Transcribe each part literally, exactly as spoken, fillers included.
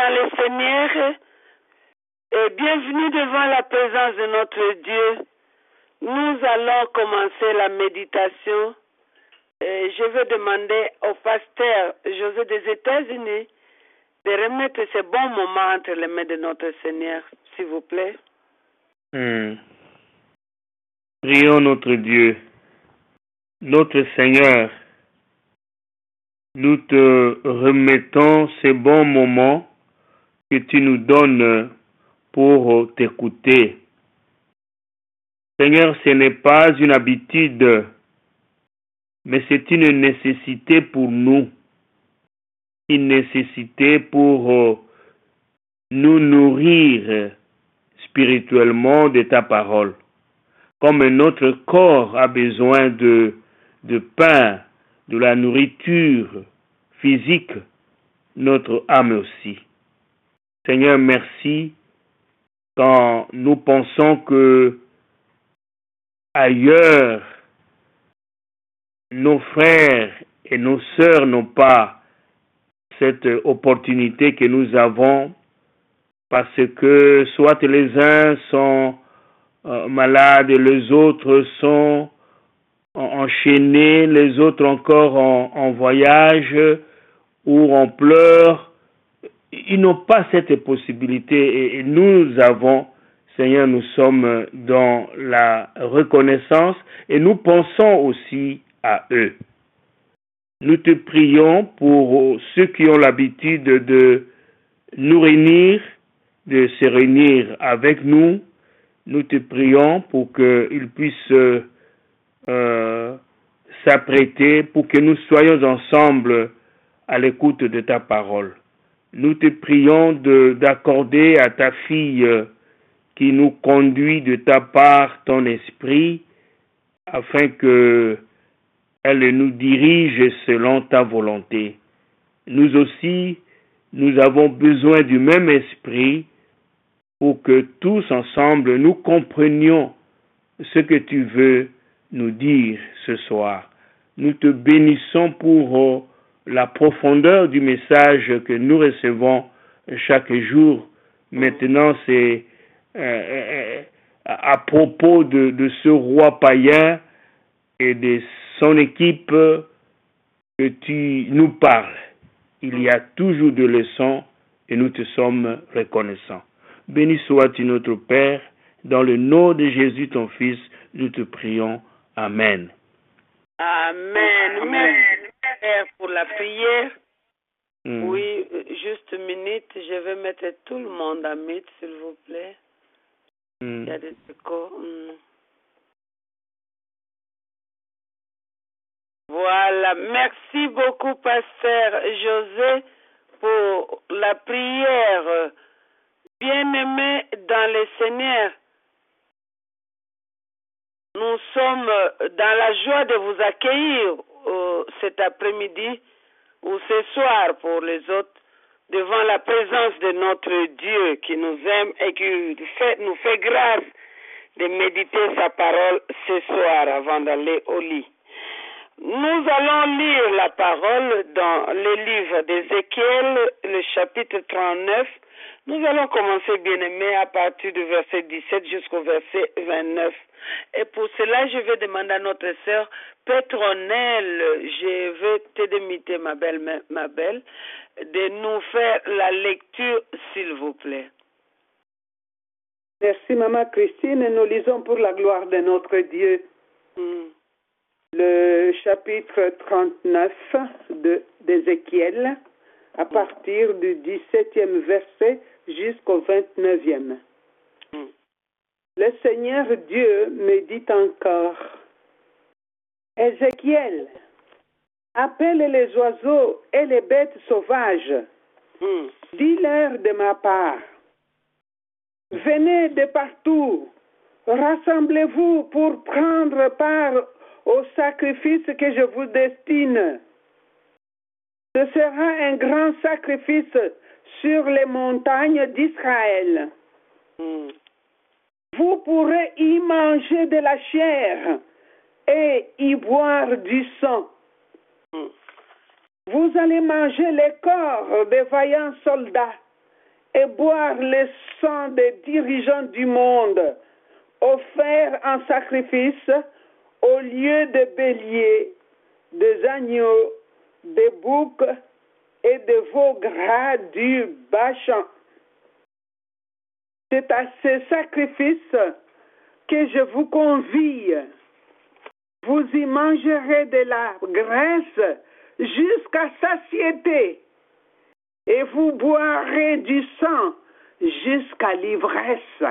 dans le Seigneur et bienvenue devant la présence de notre Dieu. Nous allons commencer la méditation. Et je vais demander au pasteur José des États-Unis de remettre ce bon moment entre les mains de notre Seigneur, s'il vous plaît. Hmm. Prions notre Dieu, notre Seigneur. Nous te remettons ces bons moments que tu nous donnes pour t'écouter. Seigneur, ce n'est pas une habitude, mais c'est une nécessité pour nous. Une nécessité pour nous nourrir spirituellement de ta parole. Comme notre corps a besoin de, de pain, de la nourriture physique, notre âme aussi. Seigneur, merci quand nous pensons que ailleurs, nos frères et nos sœurs n'ont pas cette opportunité que nous avons parce que soit les uns sont euh, malades et les autres sont enchaînés, les autres encore en, en voyage ou en pleurs. Ils n'ont pas cette possibilité et nous avons, Seigneur, nous sommes dans la reconnaissance et nous pensons aussi à eux. Nous te prions pour ceux qui ont l'habitude de nous réunir, de se réunir avec nous. Nous te prions pour qu'ils puissent euh, s'apprêter, pour que nous soyons ensemble à l'écoute de ta parole. Nous te prions de, d'accorder à ta fille qui nous conduit de ta part ton esprit, afin que elle nous dirige selon ta volonté. Nous aussi, nous avons besoin du même esprit pour que tous ensemble nous comprenions ce que tu veux nous dire ce soir. Nous te bénissons pour la profondeur du message que nous recevons chaque jour. Maintenant, c'est euh, à propos de, de ce roi païen et de son équipe que tu nous parles. Il y a toujours des leçons et nous te sommes reconnaissants. Béni sois-tu notre Père, dans le nom de Jésus ton Fils, nous te prions. Amen. Amen. Amen. Merci pour la prière. Mm. Oui, juste une minute, je vais mettre tout le monde à mythe, s'il vous plaît. Mm. Il y a des échos. Mm. Voilà, merci beaucoup, pasteur José, pour la prière. Bien-aimés dans le Seigneur, nous sommes dans la joie de vous accueillir euh, cet après-midi ou ce soir pour les autres, devant la présence de notre Dieu qui nous aime et qui fait, nous fait grâce de méditer sa parole ce soir avant d'aller au lit. Nous allons lire la parole dans le livre d'Ézéchiel, le chapitre trente-neuf. Nous allons commencer, bien-aimés, à partir du verset dix-sept jusqu'au verset vingt-neuf. Et pour cela, je vais demander à notre sœur Pétronelle, je vais te démiter, ma belle, ma belle, de nous faire la lecture, s'il vous plaît. Merci, Maman Christine. Nous lisons pour la gloire de notre Dieu. Mm. Le chapitre trente-neuf de, d'Ézéchiel, à partir du dix-septième verset jusqu'au vingt-neuvième. Mm. Le Seigneur Dieu me dit encore, Ézéchiel, appelle les oiseaux et les bêtes sauvages. Mm. Dis-leur de ma part, venez de partout, rassemblez-vous pour prendre part au sacrifice que je vous destine. Ce sera un grand sacrifice sur les montagnes d'Israël. Mm. Vous pourrez y manger de la chair et y boire du sang. Mm. Vous allez manger les corps des vaillants soldats et boire le sang des dirigeants du monde, offert en sacrifice au lieu de béliers, des agneaux, des boucs et de veaux gras du Bashan. C'est à ce sacrifice que je vous convie. Vous y mangerez de la graisse jusqu'à satiété, et vous boirez du sang jusqu'à l'ivresse.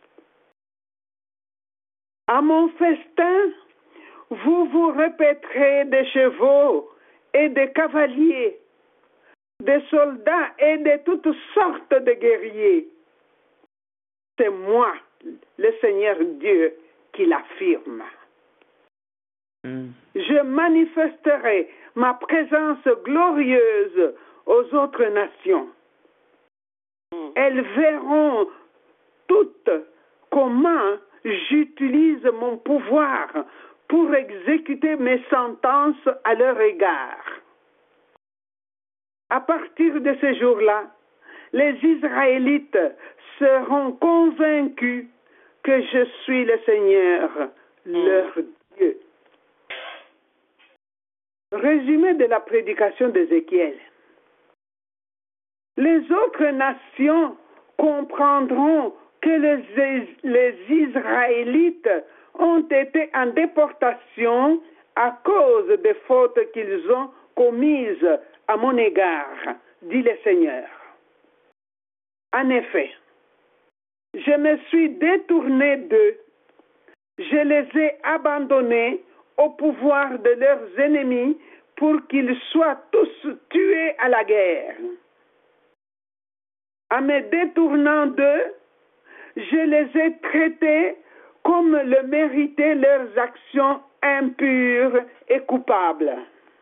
À mon festin, vous vous répéterez des chevaux et des cavaliers, des soldats et de toutes sortes de guerriers. C'est moi, le Seigneur Dieu, qui l'affirme. Mm. Je manifesterai ma présence glorieuse aux autres nations. Mm. Elles verront toutes comment j'utilise mon pouvoir pour exécuter mes sentences à leur égard. À partir de ce jour-là, les Israélites seront convaincus que je suis le Seigneur, leur Dieu. Résumé de la prédication d'Ézéchiel. Les autres nations comprendront que les, les Israélites ont été en déportation à cause des fautes qu'ils ont commises à mon égard, dit le Seigneur. En effet, je me suis détourné d'eux, je les ai abandonnés au pouvoir de leurs ennemis pour qu'ils soient tous tués à la guerre. En me détournant d'eux, je les ai traités comme le méritaient leurs actions impures et coupables.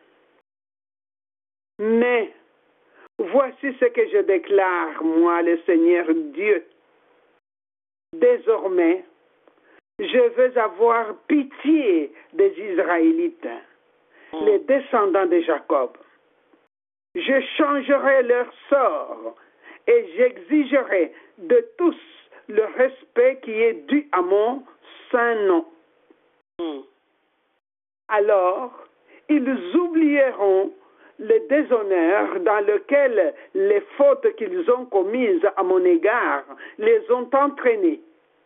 Mais voici ce que je déclare, moi, le Seigneur Dieu. Désormais, je veux avoir pitié des Israélites, les descendants de Jacob. Je changerai leur sort et j'exigerai de tous le respect qui est dû à mon saint nom. Mm. Alors, ils oublieront le déshonneur dans lequel les fautes qu'ils ont commises à mon égard les ont entraînés.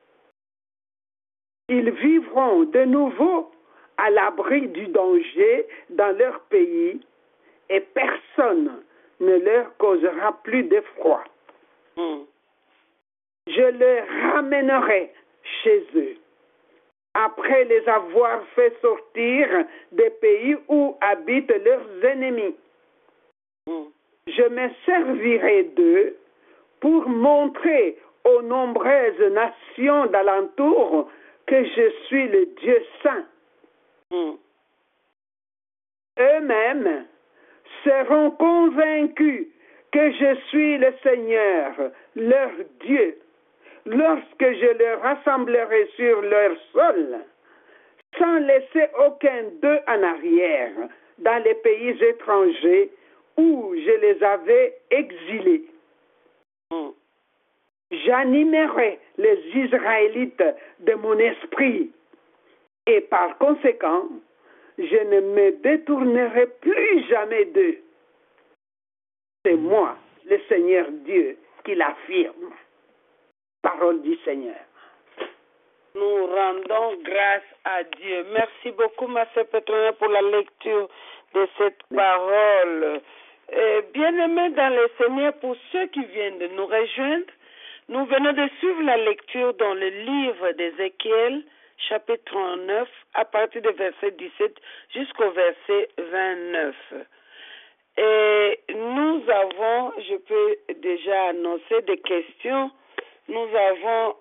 Ils vivront de nouveau à l'abri du danger dans leur pays et personne ne leur causera plus d'effroi. Mm. Je les ramènerai chez eux, après les avoir fait sortir des pays où habitent leurs ennemis. Mm. Je me servirai d'eux pour montrer aux nombreuses nations d'alentour que je suis le Dieu saint. Mm. Eux-mêmes seront convaincus que je suis le Seigneur, leur Dieu, lorsque je les rassemblerai sur leur sol, sans laisser aucun d'eux en arrière, dans les pays étrangers où je les avais exilés. Mm. J'animerai les Israélites de mon esprit, et par conséquent, je ne me détournerai plus jamais d'eux. C'est moi, le Seigneur Dieu, qui l'affirme. Parole du Seigneur. Nous rendons grâce à Dieu. Merci beaucoup, ma sœur Pétronelle, pour la lecture de cette parole. Bien-aimés dans le Seigneur, pour ceux qui viennent de nous rejoindre, nous venons de suivre la lecture dans le livre d'Ézéchiel, chapitre trente-neuf, à partir du verset dix-sept jusqu'au verset vingt-neuf. Et nous avons, je peux déjà annoncer des questions. Nous avons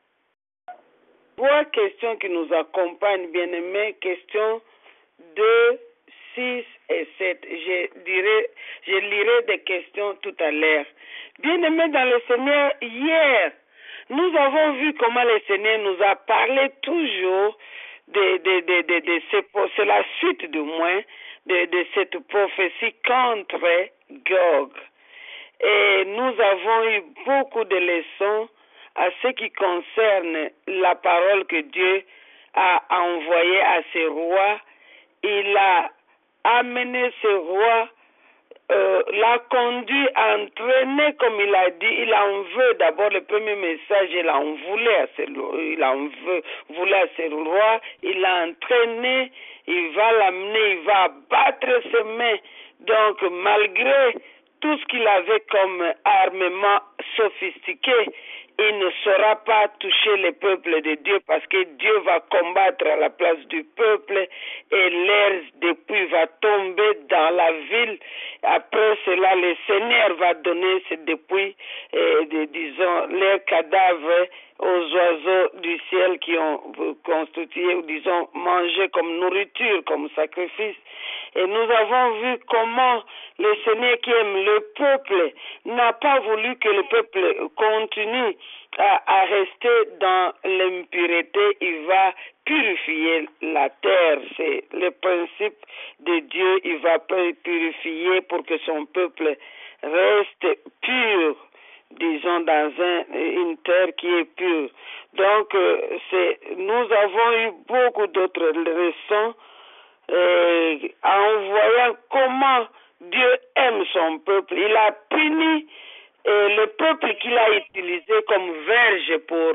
trois questions qui nous accompagnent, bien-aimés. Questions deux, six et sept. Je dirai, je lirai des questions tout à l'heure. Bien-aimés dans le Seigneur, hier, nous avons vu comment le Seigneur nous a parlé toujours de, de, de, de, de, de c'est la suite du moins de, de cette prophétie contre Gog. Et nous avons eu beaucoup de leçons à ce qui concerne la parole que Dieu a envoyée à ses rois. Il a amené ses rois, euh, l'a conduit, entraîné, comme il a dit. Il en veut d'abord le premier message, il en voulait à ses, il en veut, voulait à ses rois, il l'a entraîné, il va l'amener, il va battre ses mains. Donc, malgré tout ce qu'il avait comme armement sophistiqué, il ne saura pas toucher le peuple de Dieu parce que Dieu va combattre à la place du peuple et l'air depuis va tomber dans la ville. Après cela, le Seigneur va donner ce depuis, et de, disons, les cadavres aux oiseaux du ciel qui ont constitué, ou disons, mangé comme nourriture, comme sacrifice. Et nous avons vu comment le Seigneur qui aime le peuple n'a pas voulu que le peuple continue à, à rester dans l'impureté. Il va purifier la terre. C'est le principe de Dieu. Il va purifier pour que son peuple reste pur, disons, dans un, une terre qui est pure. Donc, c'est, nous avons eu beaucoup d'autres leçons euh, en voyant comment Dieu aime son peuple. Il a puni euh, le peuple qu'il a utilisé comme verge pour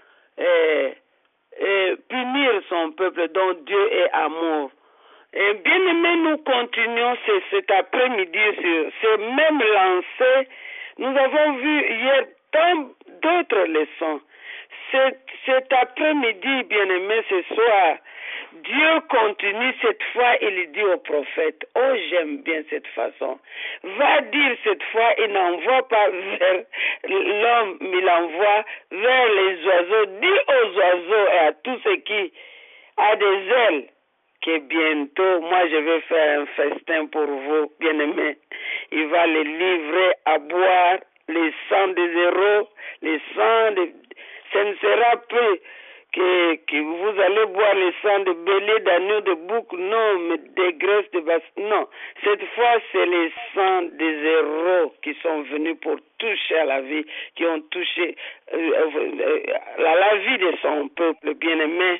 euh, euh, punir son peuple dont Dieu est amour. Et bien aimé, nous continuons ce, cet après-midi sur ce même lancé. Nous avons vu hier tant d'autres leçons. Cet, cet après-midi, bien aimé, ce soir, Dieu continue cette fois, il dit au prophète, oh j'aime bien cette façon, va dire cette fois, il n'envoie pas vers l'homme, il envoie vers les oiseaux, dis aux oiseaux et à tous ceux qui a des ailes, que bientôt, moi je vais faire un festin pour vous, bien-aimés. Il va les livrer à boire, les sangs des héros, les sangs de... Ce ne sera plus que, que vous allez boire les sangs de bélier, d'agneau, de bouc, non, mais des graisses de basse. Non, cette fois, c'est les sangs des héros qui sont venus pour toucher à la vie, qui ont touché euh, euh, la, la vie de son peuple, bien-aimé.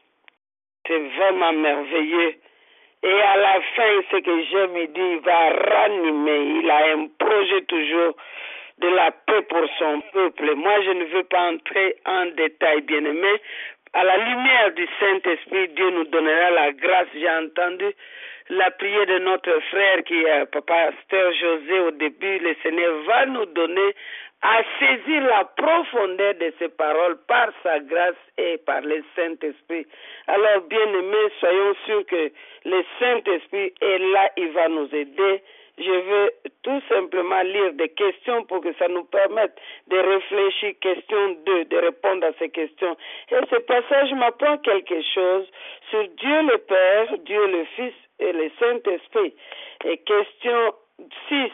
C'est vraiment merveilleux. Et à la fin, ce que j'aime, il dit, il va ranimer. Il a un projet toujours de la paix pour son peuple. Moi, je ne veux pas entrer en détail, bien-aimé. À la lumière du Saint-Esprit, Dieu nous donnera la grâce. J'ai entendu la prière de notre frère qui est Papa Pasteur José au début. Le Seigneur va nous donner à saisir la profondeur de ces paroles par sa grâce et par le Saint-Esprit. Alors, bien-aimés, soyons sûrs que le Saint-Esprit est là, il va nous aider. Je veux tout simplement lire des questions pour que ça nous permette de réfléchir, question deux, de répondre à ces questions. Et ce passage m'apprend quelque chose sur Dieu le Père, Dieu le Fils et le Saint-Esprit. Et question six.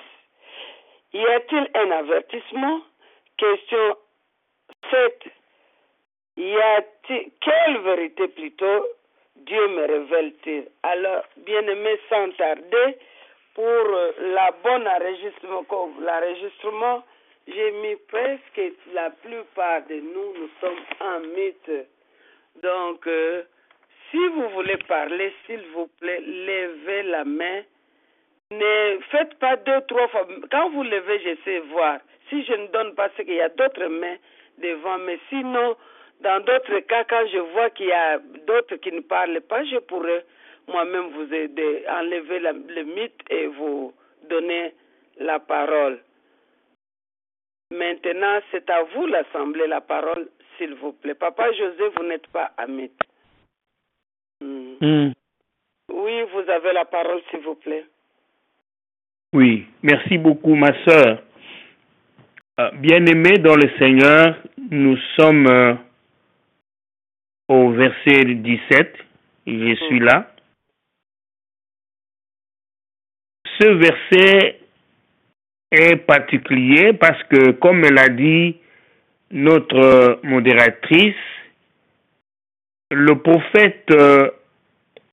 Y a-t-il un avertissement? Question sept. Y a-t-il, quelle vérité plutôt Dieu me révèle-t-il? Alors, bien-aimés, sans tarder, pour la bonne enregistrement, l'enregistrement, j'ai mis presque la plupart de nous, nous sommes en mythe. Donc, euh, si vous voulez parler, s'il vous plaît, levez la main. Ne faites pas deux, trois fois. Quand vous levez, je sais voir. Si je ne donne pas, c'est qu'il y a d'autres mains devant. Mais sinon, dans d'autres cas, quand je vois qu'il y a d'autres qui ne parlent pas, je pourrais moi-même vous aider, enlever la, le mythe et vous donner la parole. Maintenant, c'est à vous l'assemblée, la parole, s'il vous plaît. Papa José, vous n'êtes pas à mythe. Hmm. Mm. Oui, vous avez la parole, s'il vous plaît. Oui, merci beaucoup, ma sœur. Euh, bien-aimés dans le Seigneur, nous sommes euh, au verset dix-sept, et je suis là. Ce verset est particulier parce que, comme l'a dit notre modératrice, le prophète euh,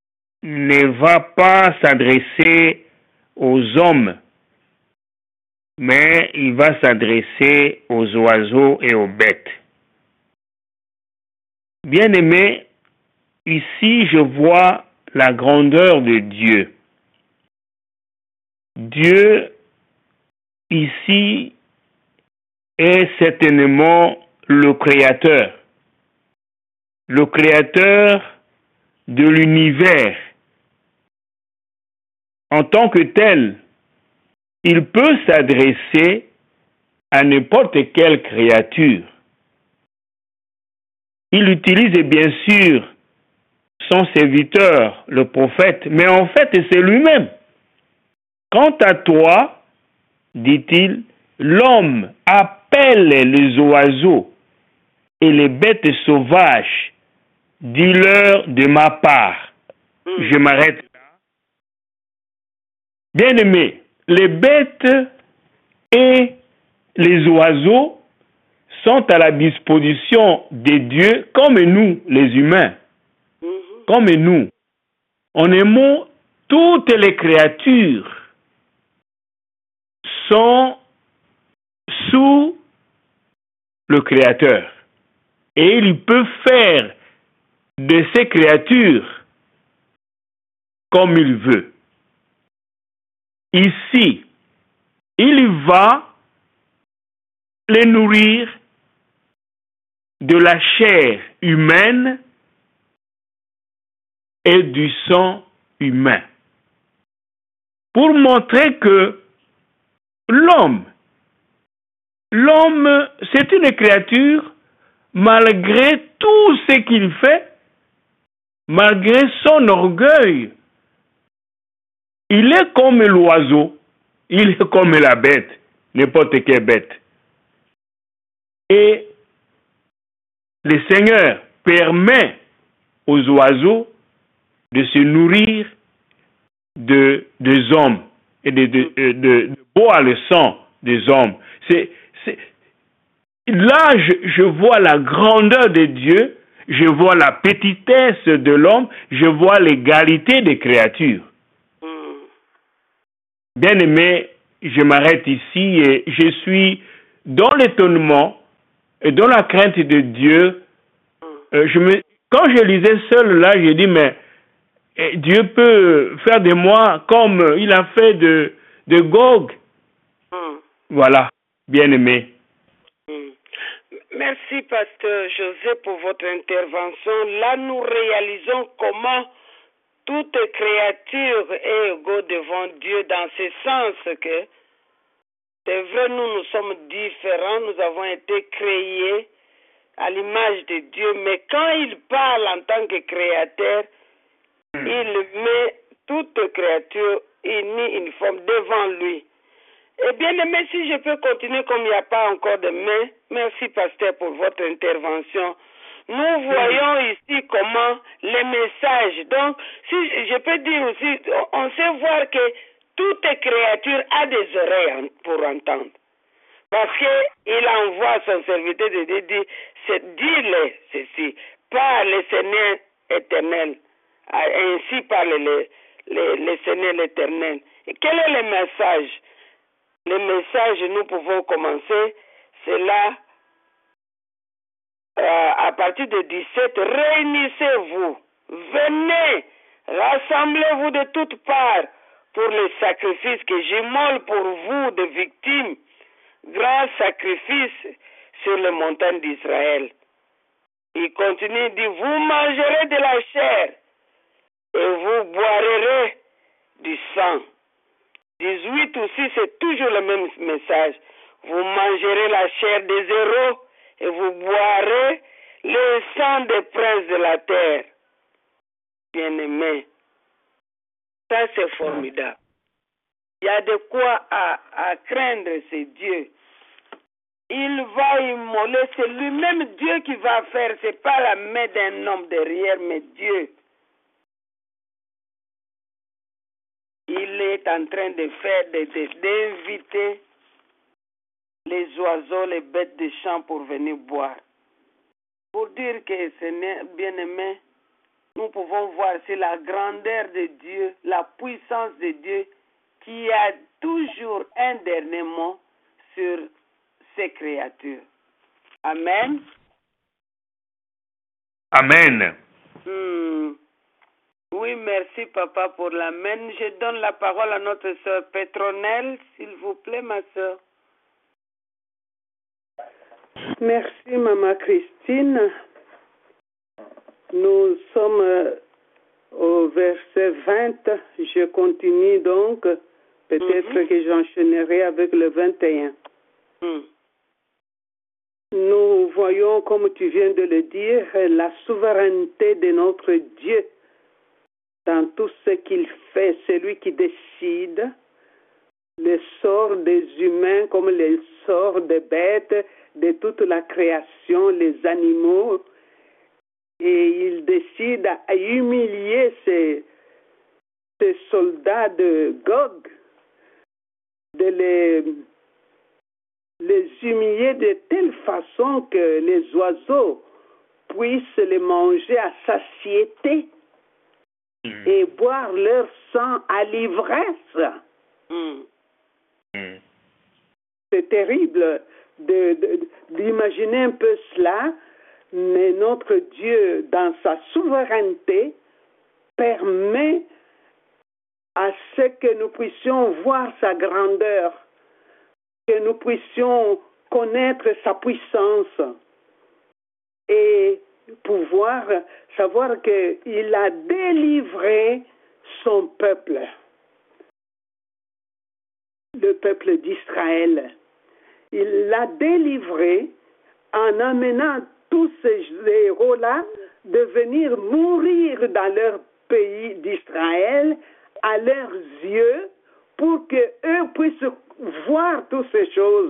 ne va pas s'adresser aux hommes, mais il va s'adresser aux oiseaux et aux bêtes. Bien-aimés, ici je vois la grandeur de Dieu. Dieu, ici, est certainement le Créateur. Le Créateur de l'univers. En tant que tel, il peut s'adresser à n'importe quelle créature. Il utilise bien sûr son serviteur, le prophète, mais en fait c'est lui-même. Quant à toi, dit-il, l'homme appelle les oiseaux et les bêtes sauvages. Dis-leur de ma part. Je m'arrête là. Bien-aimés, les bêtes et les oiseaux sont à la disposition de Dieu comme nous, les humains. Comme nous. On aime toutes les créatures sont sous le Créateur. Et il peut faire de ces créatures comme il veut. Ici, il va les nourrir de la chair humaine et du sang humain. Pour montrer que l'homme, l'homme, c'est une créature, malgré tout ce qu'il fait, malgré son orgueil, il est comme l'oiseau, il est comme la bête, n'importe quelle bête. Et le Seigneur permet aux oiseaux de se nourrir de, des hommes et de, de, de, de boire le sang des hommes. C'est, c'est, là, je, je vois la grandeur de Dieu, je vois la petitesse de l'homme, je vois l'égalité des créatures. Bien-aimé, je m'arrête ici et je suis dans l'étonnement et dans la crainte de Dieu. Euh, je me, quand je lisais seul là, j'ai dit, mais Dieu peut faire de moi comme il a fait de, de Gog. Mm. Voilà, bien-aimé. Mm. Merci, pasteur José, pour votre intervention. Là, nous réalisons comment toute créature est égale devant Dieu dans ce sens que c'est vrai, nous, nous sommes différents, nous avons été créés à l'image de Dieu, mais quand il parle en tant que créateur, mm. il met toute créature unie, uniforme devant lui. Et bien aimé, si je peux continuer comme il n'y a pas encore de main, merci pasteur pour votre intervention. Nous voyons ici comment les messages, donc si je peux dire aussi, on sait voir que toute créature a des oreilles pour entendre. Parce qu'il envoie son serviteur de Dieu, dit, c'est dis-le ceci, par le Seigneur éternel, ainsi parle le, le, le Seigneur éternel. Et quel est le message? Le message, nous pouvons commencer, c'est là, euh, à partir de dix-sept, réunissez-vous, venez, rassemblez-vous de toutes parts pour les sacrifices que j'immole pour vous de victimes, grand sacrifice sur les montagnes d'Israël. Il continue, dit, vous mangerez de la chair et vous boirez du sang. dix-huit aussi, c'est toujours le même message. Vous mangerez la chair des héros et vous boirez le sang des princes de la terre. Bien-aimés, ça c'est formidable. Il y a de quoi à, à craindre, c'est Dieu. Il va immoler, c'est lui-même Dieu qui va faire, c'est pas la main d'un homme derrière, mais Dieu. Il est en train de faire, de, de, d'inviter les oiseaux, les bêtes des champs pour venir boire. Pour dire que, Seigneur bien-aimé, nous pouvons voir, c'est la grandeur de Dieu, la puissance de Dieu qui a toujours un dernier mot sur ces créatures. Amen. Amen. Hmm. Oui, merci papa pour l'amen. Je donne la parole à notre sœur Pétronelle, s'il vous plaît, ma sœur. Merci, Maman Christine. Nous sommes au verset vingt. Je continue donc. Peut-être mm-hmm. que j'enchaînerai avec le vingt et un. Mm. Nous voyons, comme tu viens de le dire, la souveraineté de notre Dieu dans tout ce qu'il fait. C'est lui qui décide le sort des humains comme le sort des bêtes, de toute la création, les animaux. Et il décide à humilier ces, ces soldats de Gog, de les, les humilier de telle façon que les oiseaux puissent les manger à satiété mm. et boire leur sang à l'ivresse. Mm. Mm. C'est terrible de, de, d'imaginer un peu cela, mais notre Dieu, dans sa souveraineté, permet à ce que nous puissions voir sa grandeur, que nous puissions connaître sa puissance et pouvoir savoir qu'il a délivré son peuple, le peuple d'Israël. Il l'a délivré en amenant tous ces héros-là de venir mourir dans leur pays d'Israël à leurs yeux pour qu'eux puissent voir toutes ces choses.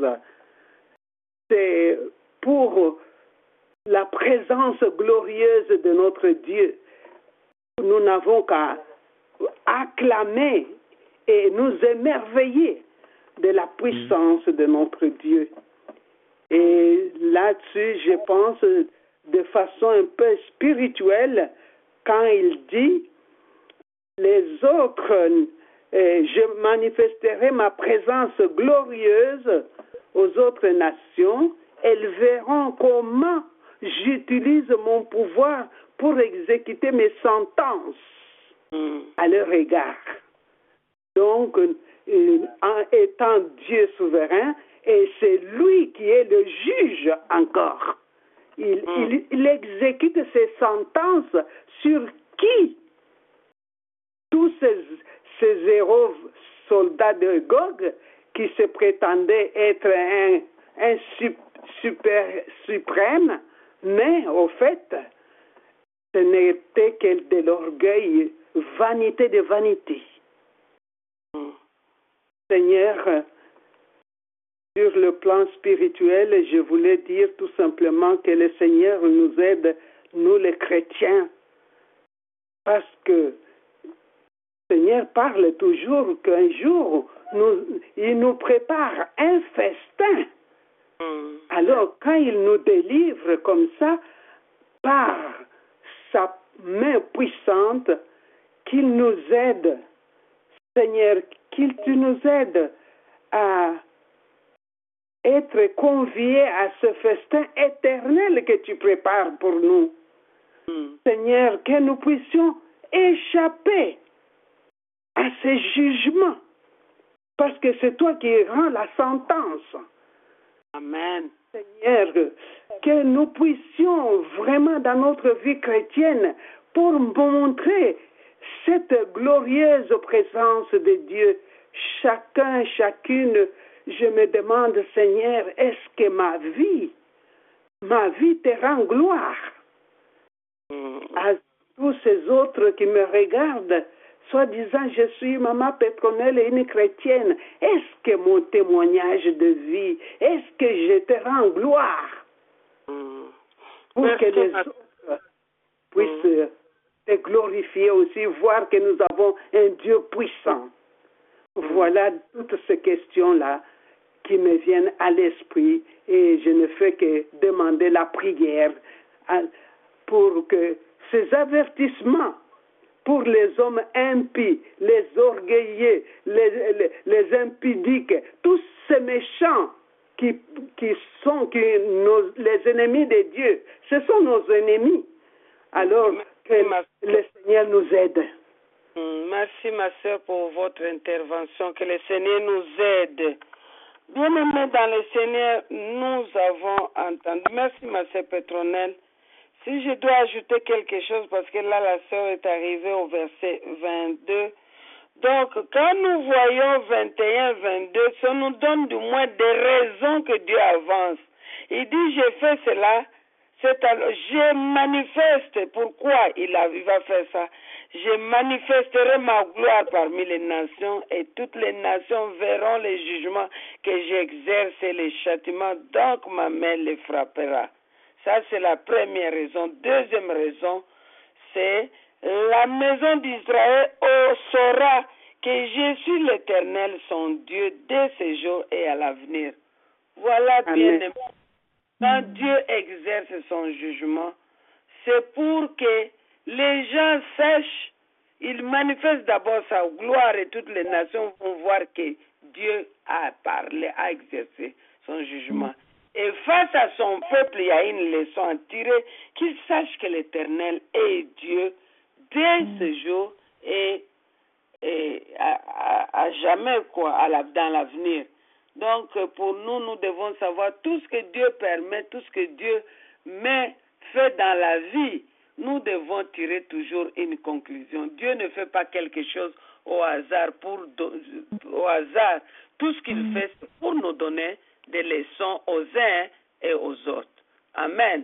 C'est pour la présence glorieuse de notre Dieu. Nous n'avons qu'à acclamer et nous émerveiller de la puissance de notre Dieu. Et là-dessus, je pense de façon un peu spirituelle, quand il dit « Les autres, euh, je manifesterai ma présence glorieuse aux autres nations, elles verront comment j'utilise mon pouvoir pour exécuter mes sentences mm. à leur égard. » Donc, euh, en étant Dieu souverain, et c'est lui qui est le juge encore. Il, mm. il, il exécute ses sentences sur qui? Tous ces, ces héros soldats de Gog qui se prétendaient être un, un super suprême, mais au fait, ce n'était que de l'orgueil, vanité de vanité. Mm. Seigneur, sur le plan spirituel, je voulais dire tout simplement que le Seigneur nous aide, nous les chrétiens, parce que le Seigneur parle toujours qu'un jour, nous, il nous prépare un festin. Mm. Alors, quand il nous délivre comme ça, par sa main puissante, qu'il nous aide, Seigneur, qu'il tu nous aides à être conviés à ce festin éternel que tu prépares pour nous. Mm. Seigneur, que nous puissions échapper à ces jugements, parce que c'est toi qui rends la sentence. Amen. Seigneur, que nous puissions vraiment dans notre vie chrétienne pour montrer cette glorieuse présence de Dieu. Chacun, chacune, je me demande, Seigneur, est-ce que ma vie, ma vie te rend gloire? Mm. À tous ces autres qui me regardent, soit disant, je suis maman Pétronelle et une chrétienne, est-ce que mon témoignage de vie, est-ce que je te rends gloire? Mm. Pour Merci que les autres puissent mm. te glorifier aussi, voir que nous avons un Dieu puissant. Mm. Voilà toutes ces questions-là qui me viennent à l'esprit et je ne fais que demander la prière pour que ces avertissements pour les hommes impies, les orgueilleux, les, les, les impudiques, tous ces méchants qui, qui sont qui, nos, les ennemis de Dieu. Ce sont nos ennemis. Alors que le Seigneur nous aide. Merci, ma soeur, pour votre intervention. Que le Seigneur nous aide. Bien-aimés dans le Seigneur, nous avons entendu. Merci, ma soeur Pétronelle. Si je dois ajouter quelque chose, parce que là, la soeur est arrivée au verset vingt-deux. Donc, quand nous voyons vingt et un, vingt-deux, ça nous donne du moins des raisons que Dieu avance. Il dit, j'ai fait cela, c'est alors, je manifeste pourquoi il, a, il va faire ça. Je manifesterai ma gloire parmi les nations et toutes les nations verront les jugements que j'exerce et les châtiments, donc ma main les frappera. Ça, c'est la première raison. Deuxième raison, c'est la maison d'Israël saura que je suis l'Éternel, son Dieu, dès ce jour et à l'avenir. Voilà, bien-aimé. Quand Dieu exerce son jugement, c'est pour que les gens sachent, il manifeste d'abord sa gloire et toutes les nations vont voir que Dieu a parlé, a exercé son jugement. Et face à son peuple, il y a une leçon à tirer, qu'il sache que l'Éternel est Dieu dès ce jour et, et à, à, à jamais, quoi, à la, dans l'avenir. Donc, pour nous, nous devons savoir tout ce que Dieu permet, tout ce que Dieu met, fait dans la vie. Nous devons tirer toujours une conclusion. Dieu ne fait pas quelque chose au hasard. Pour, au hasard. Tout ce qu'il fait, c'est pour nous donner des leçons aux uns et aux autres. Amen.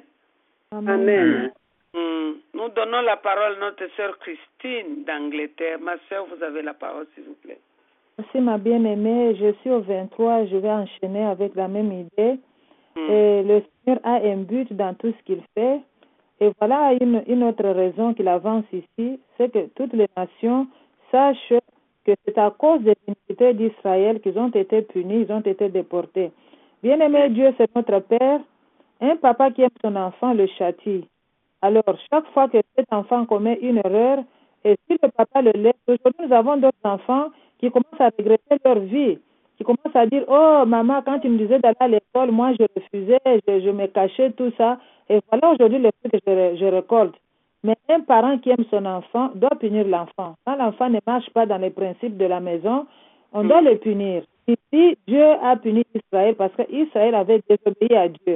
Amen. Hum, nous donnons la parole à notre sœur Christine d'Angleterre. Ma sœur, vous avez la parole, s'il vous plaît. Merci, ma bien-aimée. Je suis au vingt-trois. Je vais enchaîner avec la même idée. Hum. Et le Seigneur a un but dans tout ce qu'il fait. Et voilà une, une autre raison qu'il avance ici, c'est que toutes les nations sachent que c'est à cause des iniquités d'Israël qu'ils ont été punis, ils ont été déportés. Bien-aimé Dieu, c'est notre Père. Un papa qui aime son enfant le châtie. Alors, chaque fois que cet enfant commet une erreur, et si le papa le laisse, aujourd'hui nous avons d'autres enfants qui commencent à regretter leur vie, qui commencent à dire, oh maman, quand tu me disais d'aller à l'école, moi je refusais, je, je me cachais, tout ça. Et voilà aujourd'hui le fruit que je, je récolte. Mais un parent qui aime son enfant doit punir l'enfant. Quand l'enfant ne marche pas dans les principes de la maison, on doit le punir. Ici, Dieu a puni Israël parce qu'Israël avait désobéi à Dieu.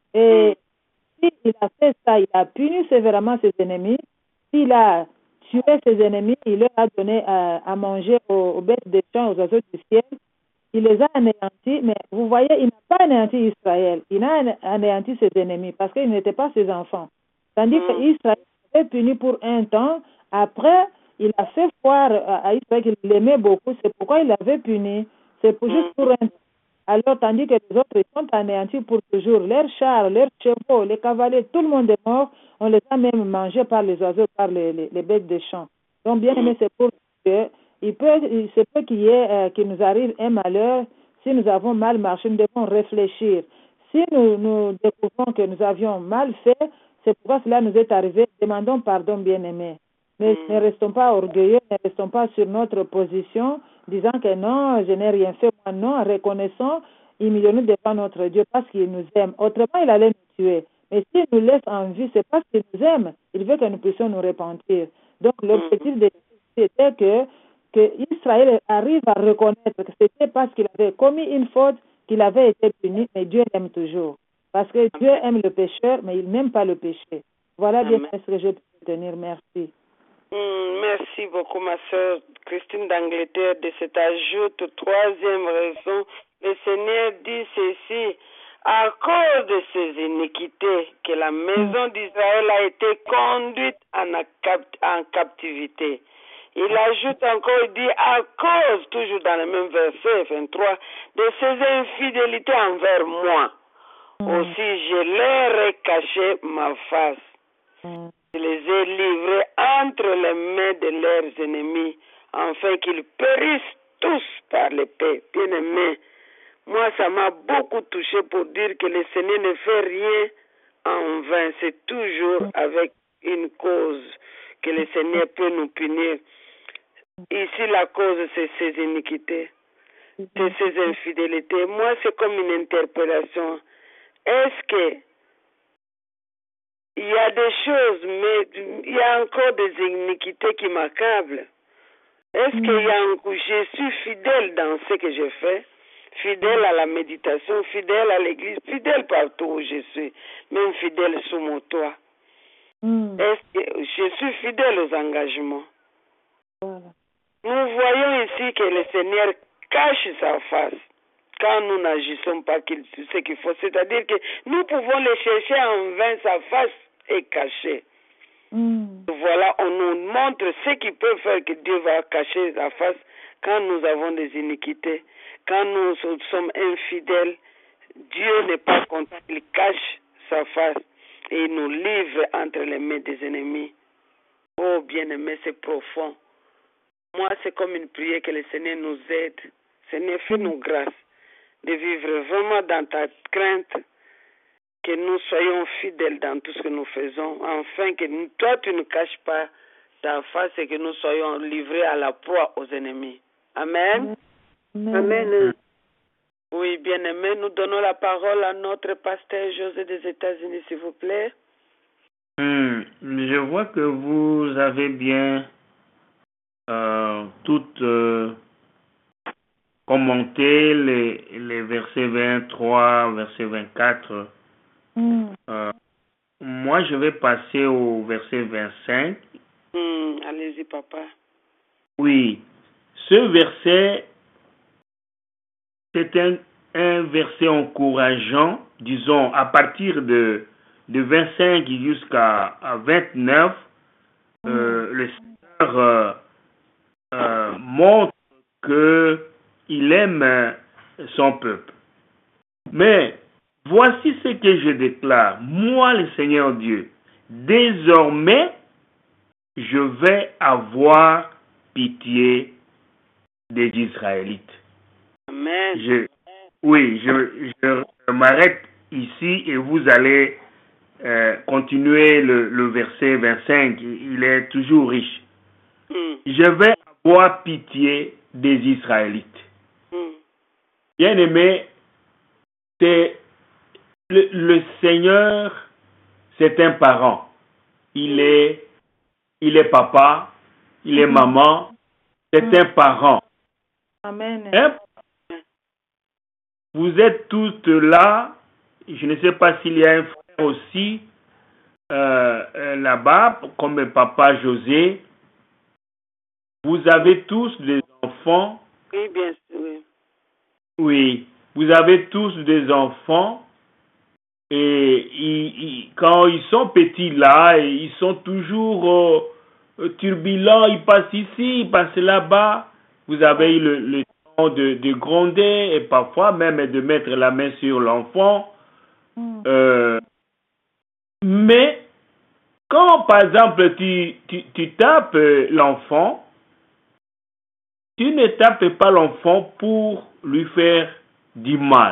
Et s'il a fait ça, il a puni sévèrement ses ennemis. S'il a tué ses ennemis, il leur a donné à, à manger aux, aux bêtes des champs, aux oiseaux du ciel. Il les a anéantis, mais vous voyez, il n'a pas anéanti Israël. Il a anéanti ses ennemis parce qu'ils n'étaient pas ses enfants. Tandis mm. qu'Israël était puni pour un temps. Après, il a fait voir à Israël qu'il l'aimait beaucoup. C'est pourquoi il l'avait puni. C'est pour, juste pour un temps. Alors, tandis que les autres sont anéantis pour toujours. Leurs chars, leurs chevaux, les cavaliers, tout le monde est mort. On les a même mangés par les oiseaux, par les, les, les bêtes des champs. Donc, bien aimé, c'est pour que il peut, il se peut qu'il y ait, euh, qu'il nous arrive un malheur. Si nous avons mal marché, nous devons réfléchir. Si nous, nous découvrons que nous avions mal fait, c'est pourquoi cela nous est arrivé. Demandons pardon, bien-aimés. Mais mm. ne restons pas orgueilleux, ne restons pas sur notre position, disant que non, je n'ai rien fait. Moi, non, reconnaissons, humilions-nous devant notre Dieu parce qu'il nous aime. Autrement, il allait nous tuer. Mais s'il nous laisse en vie, c'est parce qu'il nous aime. Il veut que nous puissions nous repentir. Donc, l'objectif mm. de c'était que que Israël arrive à reconnaître que c'était parce qu'il avait commis une faute qu'il avait été puni, mais Dieu l'aime toujours. Parce que Dieu aime le pécheur, mais il n'aime pas le péché. Voilà bien ce que je peux tenir. Merci. Mm, merci beaucoup, ma soeur Christine d'Angleterre, de cet ajout. Troisième raison, le Seigneur dit ceci. À cause de ces iniquités, que la maison d'Israël a été conduite en, en captivité. Il ajoute encore, il dit, à cause, toujours dans le même verset vingt-trois, de ces infidélités envers moi. Mm. Aussi, je leur ai caché ma face. Mm. Je les ai livrés entre les mains de leurs ennemis, afin qu'ils périssent tous par l'épée. Bien-aimés, moi, ça m'a beaucoup touché pour dire que le Seigneur ne fait rien en vain. C'est toujours avec une cause que le Seigneur peut nous punir. Ici, la cause, c'est ces iniquités. de ces infidélités. Moi, c'est comme une interpellation. Est-ce que il y a des choses, mais il y a encore des iniquités qui m'accablent? Est-ce mm. qu'il y a encore... Je suis fidèle dans ce que je fais, fidèle à la méditation, fidèle à l'église, fidèle partout où je suis, même fidèle sous mon toit. Mm. Est-ce que je suis fidèle aux engagements? Voilà. Nous voyons ici que le Seigneur cache sa face quand nous n'agissons pas ce qu'il faut. C'est-à-dire que nous pouvons le chercher en vain, sa face est cachée. Mm. Voilà, on nous montre ce qui peut faire que Dieu va cacher sa face quand nous avons des iniquités. Quand nous sommes infidèles, Dieu n'est pas content, il cache sa face et il nous livre entre les mains des ennemis. Oh bien-aimé, c'est profond. Moi, c'est comme une prière que le Seigneur nous aide. Seigneur, fais-nous grâce de vivre vraiment dans ta crainte, que nous soyons fidèles dans tout ce que nous faisons, afin que nous, toi, tu ne caches pas ta face et que nous soyons livrés à la proie aux ennemis. Amen. Amen. Amen. Oui, bien-aimé, nous donnons la parole à notre pasteur José des États-Unis, s'il vous plaît. Hum, je vois que vous avez bien euh, tout euh, commenté les, les versets vingt-trois, verset vingt-quatre. Mm. Euh, moi, je vais passer au verset vingt-cinq. Mm, allez-y, papa. Oui, ce verset, c'est un, un verset encourageant, disons, à partir de, de vingt-cinq jusqu'à vingt-neuf, mm. euh, le Seigneur euh, euh, montre qu'il aime son peuple. Mais voici ce que je déclare, moi le Seigneur Dieu, désormais je vais avoir pitié des Israélites. Amen. Je, oui, je, je m'arrête ici et vous allez euh, continuer le, le verset vingt-cinq, il est toujours riche. Mm. Je vais avoir pitié des Israélites. Mm. Bien aimé, c'est Le, le Seigneur, c'est un parent. Il est, il est papa, il est maman, c'est mm. un parent. Amen. Hein? Vous êtes toutes là, je ne sais pas s'il y a un frère aussi euh, là-bas, comme papa José. Vous avez tous des enfants. Oui, bien sûr. Oui, oui. Vous avez tous des enfants. Et ils, ils, quand ils sont petits là, ils sont toujours euh, turbulents, ils passent ici, ils passent là-bas. Vous avez eu le, le temps de, de gronder et parfois même de mettre la main sur l'enfant. Mm. Euh, mais quand par exemple tu, tu, tu tapes l'enfant, tu ne tapes pas l'enfant pour lui faire du mal.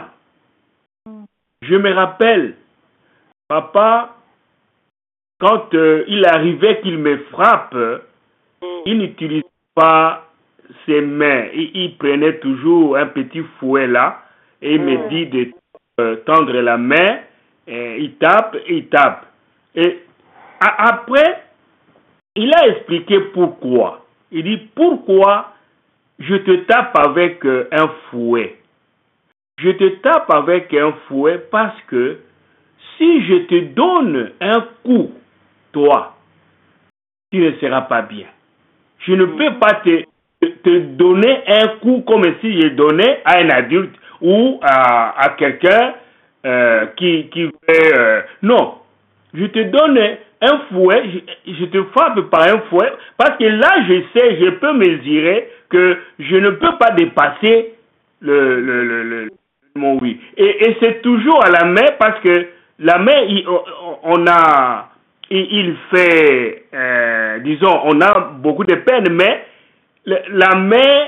Je me rappelle, papa, quand euh, il arrivait qu'il me frappe, mm. il n'utilisait pas ses mains. Il, il prenait toujours un petit fouet là et il mm. me dit de euh, tendre la main. Et il tape, il tape. Et a, après, il a expliqué pourquoi. Il dit, pourquoi je te tape avec euh, un fouet? Je te tape avec un fouet parce que si je te donne un coup, toi, tu ne seras pas bien. Je ne peux pas te, te donner un coup comme si je donnais à un adulte ou à, à quelqu'un euh, qui, qui fait... Euh, non, je te donne un fouet, je, je te frappe par un fouet parce que là, je sais, je peux mesurer que je ne peux pas dépasser le... le, le, le mon oui. Et, et c'est toujours à la main parce que la main, il, on a, il, il fait, euh, disons, on a beaucoup de peine, mais le, la main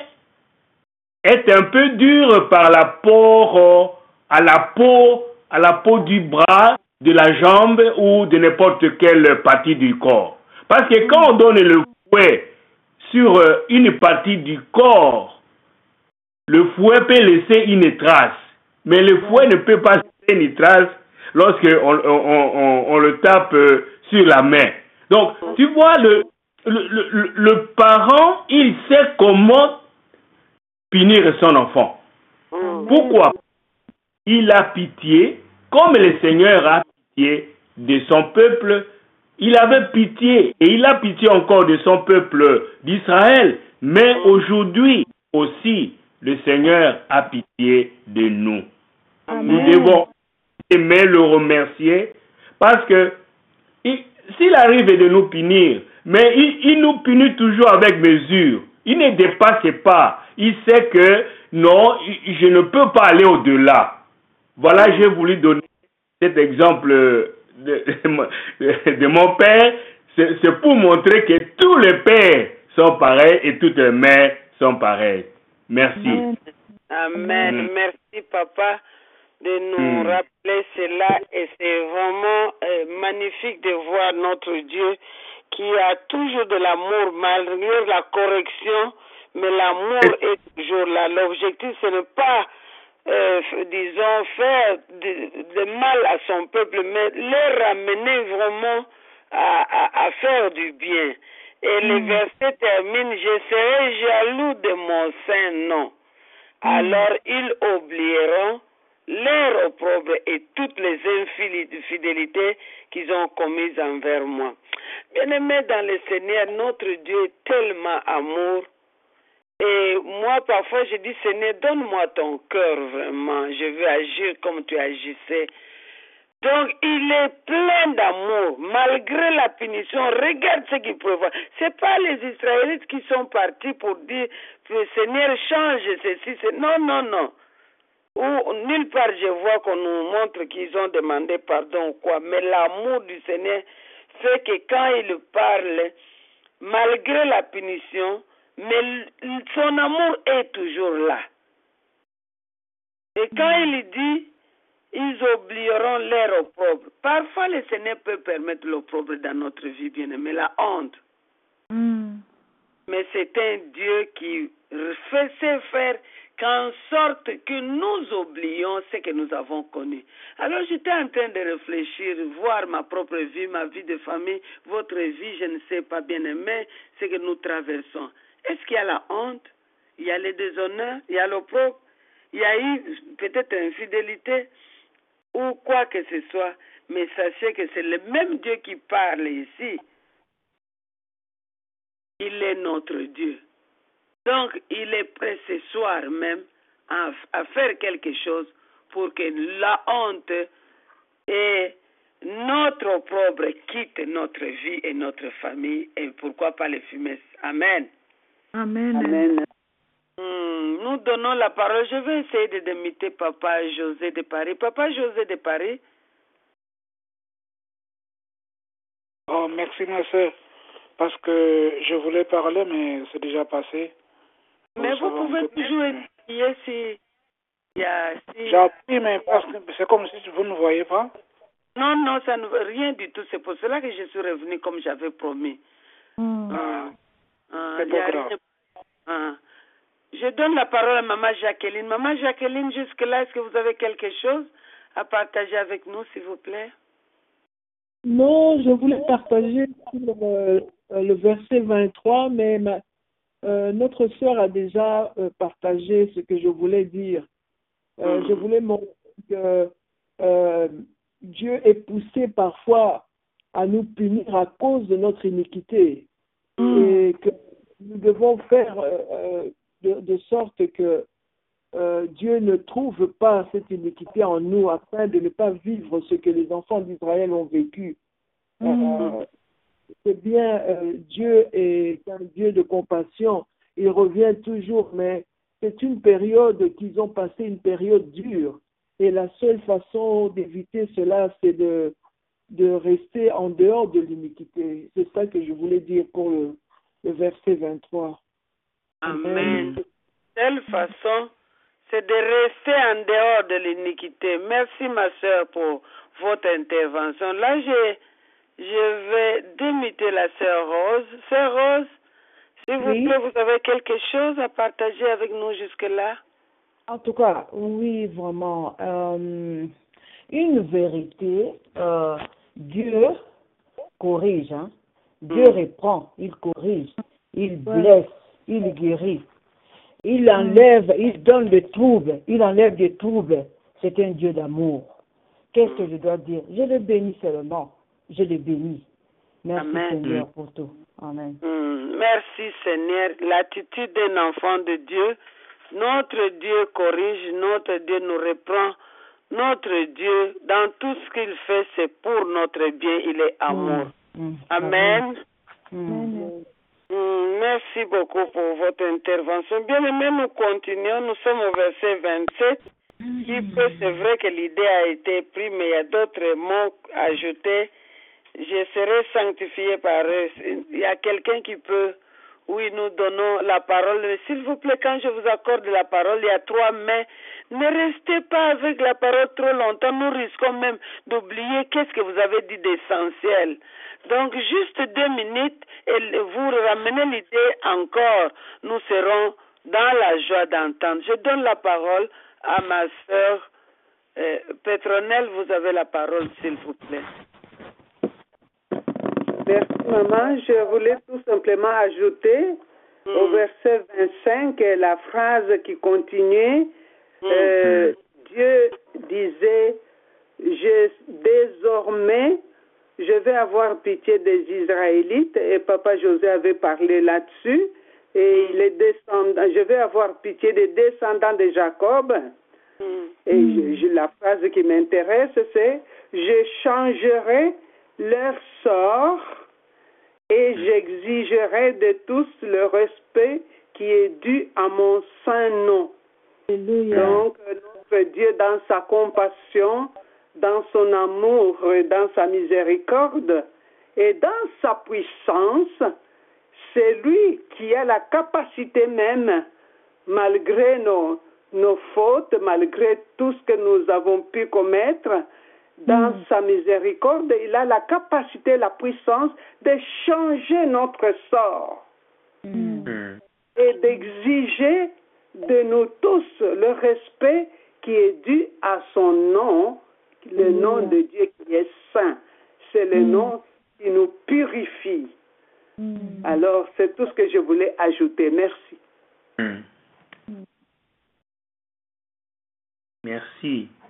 est un peu dure par rapport à la peau, à la peau du bras, de la jambe ou de n'importe quelle partie du corps. Parce que quand on donne le fouet sur une partie du corps, le fouet peut laisser une trace, mais le fouet ne peut pas laisser une trace lorsqu'on on, on, on, on le tape sur la main. Donc, tu vois, le, le, le, le parent, il sait comment punir son enfant. Pourquoi? Il a pitié, comme le Seigneur a pitié de son peuple. Il avait pitié et il a pitié encore de son peuple d'Israël. Mais aujourd'hui aussi, le Seigneur a pitié de nous. Amen. Nous devons aimer le remercier parce que s'il arrive de nous punir, mais il, il nous punit toujours avec mesure. Il ne dépasse pas. Il sait que non, je ne peux pas aller au-delà. Voilà, j'ai voulu donner cet exemple de, de, de mon père. C'est pour montrer que tous les pères sont pareils et toutes les mères sont pareilles. Merci. Amen. Amen. Mm. Merci, papa, de nous mm. rappeler cela. Et c'est vraiment euh, magnifique de voir notre Dieu qui a toujours de l'amour malgré la correction, mais l'amour est toujours là. L'objectif, ce n'est pas, euh, disons, faire de, de mal à son peuple, mais les ramener vraiment à, à, à faire du bien. Et mm. le verset termine, je serai jaloux de mon saint nom. Mm. Alors ils oublieront leur opprobre et toutes les infidélités qu'ils ont commises envers moi. Bien-aimé dans le Seigneur, notre Dieu est tellement amour. Et moi, parfois, je dis, Seigneur, donne-moi ton cœur, vraiment. Je veux agir comme tu agissais. Donc, il est plein d'amour, malgré la punition. Regarde ce qu'il prévoit. Ce n'est pas les Israélites qui sont partis pour dire, le Seigneur change ceci. Non, non, non. Ou nulle part je vois qu'on nous montre qu'ils ont demandé pardon ou quoi. Mais l'amour du Seigneur fait que quand il parle, malgré la punition, mais son amour est toujours là. Et quand il dit, ils oublieront leur opprobre. Parfois, le Seigneur peut permettre l'opprobre dans notre vie, bien-aimé, la honte. Mm. Mais c'est un Dieu qui fait se faire qu'en sorte que nous oublions ce que nous avons connu. Alors j'étais en train de réfléchir, voir ma propre vie, ma vie de famille, votre vie, je ne sais pas, bien aimé, ce que nous traversons. Est-ce qu'il y a la honte? Il y a le déshonneur? Il y a l'opprobre? Il y a eu peut-être infidélité? Ou quoi que ce soit? Mais sachez que c'est le même Dieu qui parle ici. Il est notre Dieu. Donc, il est prêt ce soir même à, à faire quelque chose pour que la honte et notre opprobre quittent notre vie et notre famille et pourquoi pas les fumées. Amen. Amen. Amen. Hmm, nous donnons la parole. Je vais essayer de d'imiter Papa José de Paris. Papa José de Paris. Oh, merci ma soeur. Parce que je voulais parler, mais c'est déjà passé. Mais vous pouvez toujours essayer si... Il y a, si... J'ai appris, mais parce que c'est comme si vous ne voyez pas. Non, non, ça ne veut rien du tout. C'est pour cela que je suis revenu comme j'avais promis. Mm. Ah, ah, c'est pas grave. Ah. Je donne la parole à Maman Jacqueline. Maman Jacqueline, jusque-là, est-ce que vous avez quelque chose à partager avec nous, s'il vous plaît? Non, je voulais partager le, le verset vingt-trois, mais ma, euh, notre sœur a déjà euh, partagé ce que je voulais dire. Euh, mm. Je voulais montrer que euh, Dieu est poussé parfois à nous punir à cause de notre iniquité mm. et que nous devons faire euh, de, de sorte que euh, Dieu ne trouve pas cette iniquité en nous afin de ne pas vivre ce que les enfants d'Israël ont vécu. Mm. Euh, c'est bien, euh, Dieu est un Dieu de compassion, il revient toujours, mais c'est une période qu'ils ont passé, une période dure. Et la seule façon d'éviter cela, c'est de, de rester en dehors de l'iniquité. C'est ça que je voulais dire pour le, le verset vingt-trois. Amen. Amen. Telle façon, c'est de rester en dehors de l'iniquité. Merci, ma soeur, pour votre intervention. Là, je, je vais démiter la sœur Rose. Sœur Rose, s'il vous oui. plaît, vous avez quelque chose à partager avec nous jusque-là? En tout cas, oui, vraiment. Euh, une vérité, euh, Dieu corrige, hein. Dieu Mm. reprend, il corrige, il Ouais. blesse, il guérit, il enlève, il donne des troubles, il enlève des troubles. C'est un Dieu d'amour. Qu'est-ce que je dois dire? Je le bénis seulement, je le bénis. Merci Amen. Seigneur pour tout. Amen. Mm. Merci Seigneur. L'attitude d'un enfant de Dieu, notre Dieu corrige, notre Dieu nous reprend. Notre Dieu, dans tout ce qu'il fait, c'est pour notre bien. Il est amour. Mm. Mm. Amen. Mm. Amen. Mm, Merci beaucoup pour votre intervention. Bien aimé, nous continuons. Nous sommes au verset vingt-sept. Qui peut, c'est vrai que l'idée a été prise, mais il y a d'autres mots ajoutés. Je serai sanctifié par eux. Il y a quelqu'un qui peut, oui, nous donnons la parole. S'il vous plaît, quand je vous accorde la parole, il y a trois mains. Ne restez pas avec la parole trop longtemps. Nous risquons même d'oublier qu'est-ce que vous avez dit d'essentiel. Donc, juste deux minutes et vous ramenez l'idée encore. Nous serons dans la joie d'entendre. Je donne la parole à ma sœur euh, Pétronelle. Vous avez la parole, s'il vous plaît. Merci, maman. Je voulais tout simplement ajouter Mm. au verset vingt-cinq la phrase qui continuait. Mm. Euh, Dieu disait, je, désormais, je vais avoir pitié des Israélites. Et Papa José avait parlé là-dessus. Et les descendants, je vais avoir pitié des descendants de Jacob. Mm. Et je, je, la phrase qui m'intéresse, c'est je changerai leur sort et j'exigerai de tous le respect qui est dû à mon saint nom. Alléluia. Donc, notre Dieu, dans sa compassion, dans son amour et dans sa miséricorde et dans sa puissance, c'est lui qui a la capacité même, malgré nos, nos fautes, malgré tout ce que nous avons pu commettre, dans mm. sa miséricorde, il a la capacité, la puissance de changer notre sort mm. et d'exiger de nous tous le respect qui est dû à son nom, le mm. nom de Dieu qui est saint. C'est le mm. nom qui nous purifie. Mm. Alors, c'est tout ce que je voulais ajouter. Merci. Mm. Merci.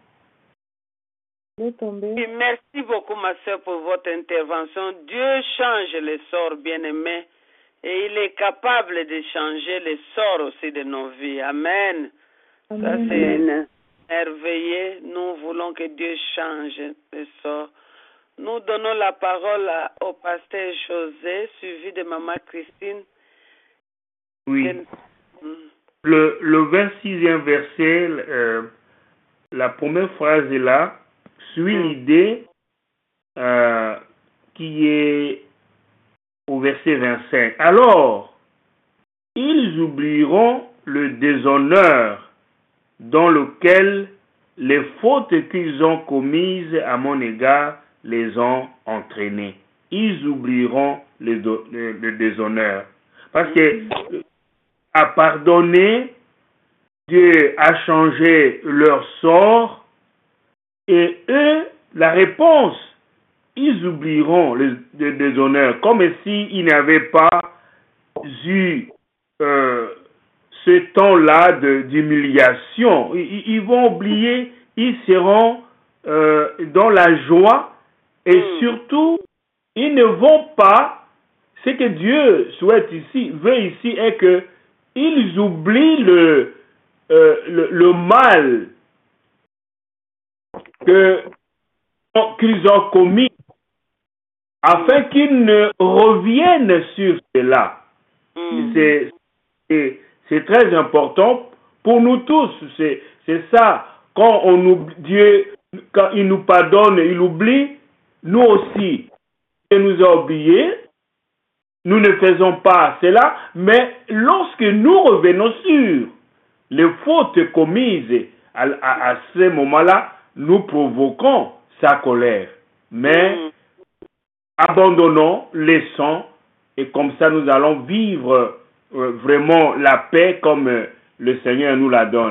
Oui, merci beaucoup, ma soeur, pour votre intervention. Dieu change les sorts, bien-aimés, et il est capable de changer les sorts aussi de nos vies. Amen. Amen. Ça, c'est merveilleux. Nous voulons que Dieu change les sorts. Nous donnons la parole à, au pasteur José, suivi de maman Christine. Oui. Le, le vingt-sixième verset, euh, la première phrase est là. Suit mmh. l'idée euh, qui est au verset vingt-cinq. Alors, ils oublieront le déshonneur dans lequel les fautes qu'ils ont commises à mon égard les ont entraînés. Ils oublieront le, le, le déshonneur. Parce que à pardonner, Dieu a changé leur sort. Et eux, la réponse, ils oublieront le, le déshonneur, comme s'ils n'avaient pas eu euh, ce temps-là d'humiliation. Ils, ils vont oublier, ils seront euh, dans la joie et mm. surtout, ils ne vont pas, ce que Dieu souhaite ici, veut ici, est que ils oublient le, euh, le, le mal que, qu'ils ont commis afin qu'ils ne reviennent sur cela. Mm. C'est, c'est, c'est très important pour nous tous. C'est, c'est ça. Quand on oublie, Dieu, quand il nous pardonne, il oublie, nous aussi, il nous a oubliés. Nous ne faisons pas cela, mais lorsque nous revenons sur les fautes commises à, à, à ce moment-là, nous provoquons sa colère. Mais mmh. abandonnons, laissons, et comme ça nous allons vivre euh, vraiment la paix comme euh, le Seigneur nous la donne.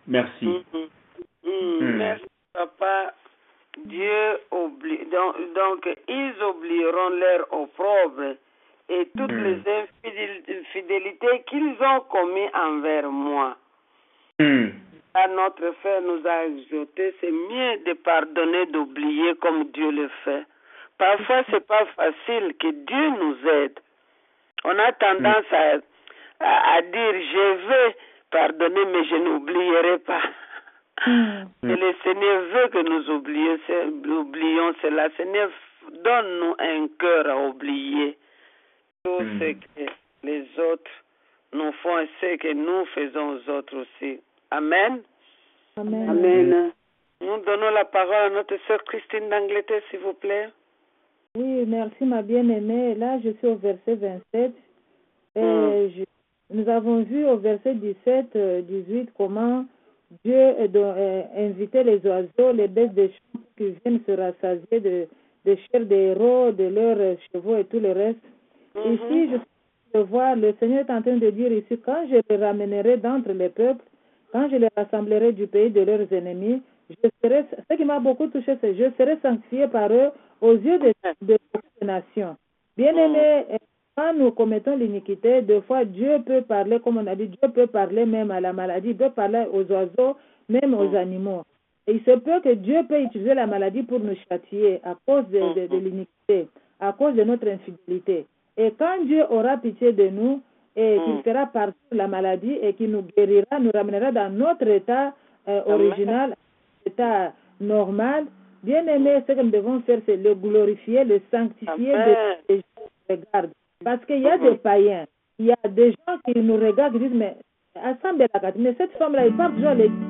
Merci. Mm, mm, mm, Mm. Merci, papa. Dieu oublie. Donc, donc, ils oublieront leur opprobre et toutes Mm. les infidél- infidélités qu'ils ont commis envers moi. Mm. À notre frère nous a exhorté, c'est mieux de pardonner, d'oublier comme Dieu le fait. Parfois, c'est pas facile, que Dieu nous aide. On a tendance à, à, à dire, je vais pardonner, mais je n'oublierai pas. Mm. Et le Seigneur veut que nous oublions, oublions cela. Seigneur, donne-nous un cœur à oublier tout Mm. ce que les autres nous font et ce que nous faisons aux autres aussi. Amen. Amen. Amen. Nous donnons la parole à notre sœur Christine d'Angleterre, s'il vous plaît. Oui, merci ma bien-aimée. Là, je suis au verset vingt-sept. Et Mm. je- nous avons vu au verset dix-sept, euh, dix-huit comment Dieu euh, do- euh, invitait les oiseaux, les bêtes des champs qui viennent se rassasier de, de chair des héros, de leurs euh, chevaux et tout le reste. Mhm. Ici, je peux voir, le Seigneur est en train de dire ici, quand je les ramènerai d'entre les peuples, quand je les rassemblerai du pays de leurs ennemis, je serai, ce qui m'a beaucoup touché, c'est je serai sanctifié par eux aux yeux de, de beaucoup de nations. Bien-aimés, euh, quand nous commettons l'iniquité, deux fois Dieu peut parler, comme on a dit, Dieu peut parler même à la maladie, Dieu peut parler aux oiseaux, même aux animaux. Et il se peut que Dieu peut utiliser la maladie pour nous châtier à cause de, de, de l'iniquité, à cause de notre infidélité. Et quand Dieu aura pitié de nous et qu'il fera partir la maladie et qu'il nous guérira, nous ramènera dans notre état euh, original, état normal, bien aimé, ce que nous devons faire, c'est le glorifier, le sanctifier de des gens qui regardent. Parce qu'il y a des païens, il y a des gens qui nous regardent et disent, mais, mais cette femme-là, il parle toujours les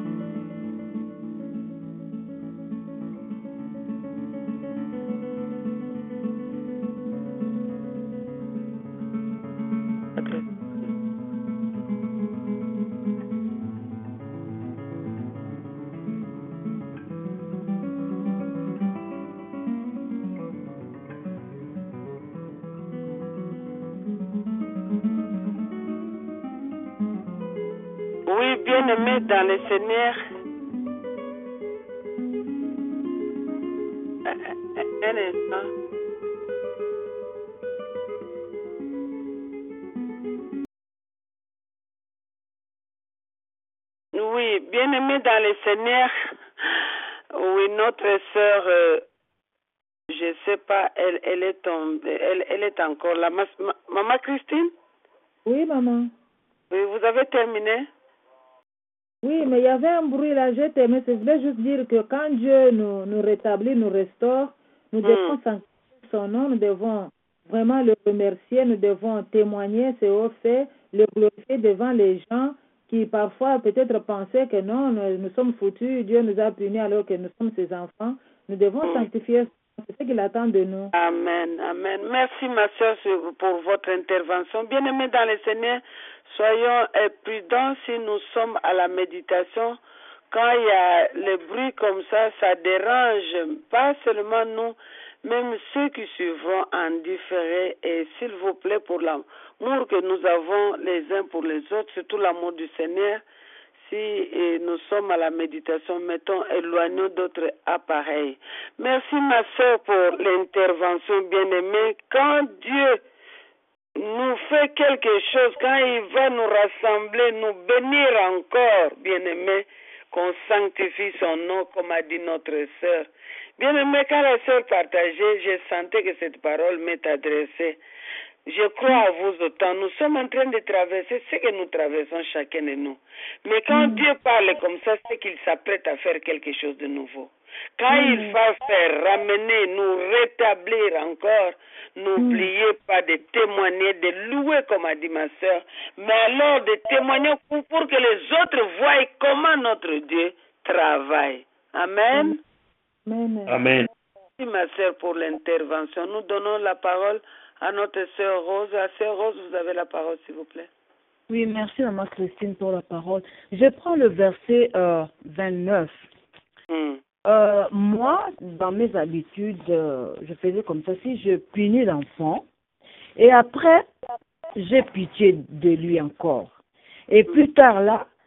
Oui, bien-aimé dans le Seigneur. Un instant. Oui, bien-aimé dans le Seigneur. Oui, notre sœur, euh, je ne sais pas, elle, elle est tombée, elle, elle est encore là. Ma, ma, Maman Christine? Oui, maman. Oui, vous avez terminé? Oui, mais il y avait un bruit là, j'ai aimé. Je voulais juste dire que quand Dieu nous, nous rétablit, nous restaure, nous Mm. devons sanctifier son nom, nous devons vraiment le remercier, nous devons témoigner ses hauts faits, le glorifier devant les gens qui parfois peut-être pensaient que non, nous, nous sommes foutus, Dieu nous a punis alors que nous sommes ses enfants. Nous devons Mm. sanctifier, c'est ce qu'il attend de nous. Amen, amen. Merci, ma soeur, pour votre intervention. Bien-aimés dans le Seigneur, soyons prudents si nous sommes à la méditation. Quand il y a le bruit comme ça, ça dérange pas seulement nous, même ceux qui suivront en différé. Et s'il vous plaît, pour l'amour que nous avons les uns pour les autres, surtout l'amour du Seigneur, si et nous sommes à la méditation, mettons, éloignons d'autres appareils. Merci, ma soeur, pour l'intervention bien-aimée. Quand Dieu nous fait quelque chose, quand il va nous rassembler, nous bénir encore, bien-aimé, qu'on sanctifie son nom, comme a dit notre sœur. Bien-aimé, quand la sœur partageait, je sentais que cette parole m'est adressée. Je crois à vous autant. Nous sommes en train de traverser ce que nous traversons chacun de nous. Mais quand Dieu parle comme ça, c'est qu'il s'apprête à faire quelque chose de nouveau. Quand mm. il va faire ramener, nous rétablir encore, n'oubliez mm. pas de témoigner, de louer, comme a dit ma soeur, mais alors de témoigner pour, pour que les autres voient comment notre Dieu travaille. Amen. Amen. Amen. Merci, ma soeur, pour l'intervention. Nous donnons la parole à notre sœur Rose. À sœur Rose, vous avez la parole, s'il vous plaît. Oui, merci, maman Christine, pour la parole. Je prends le verset euh, vingt-neuf. Mm. Euh, moi, dans mes habitudes, euh, je faisais comme ça. Si je punis l'enfant, et après, j'ai pitié de lui encore. Et plus tard, là,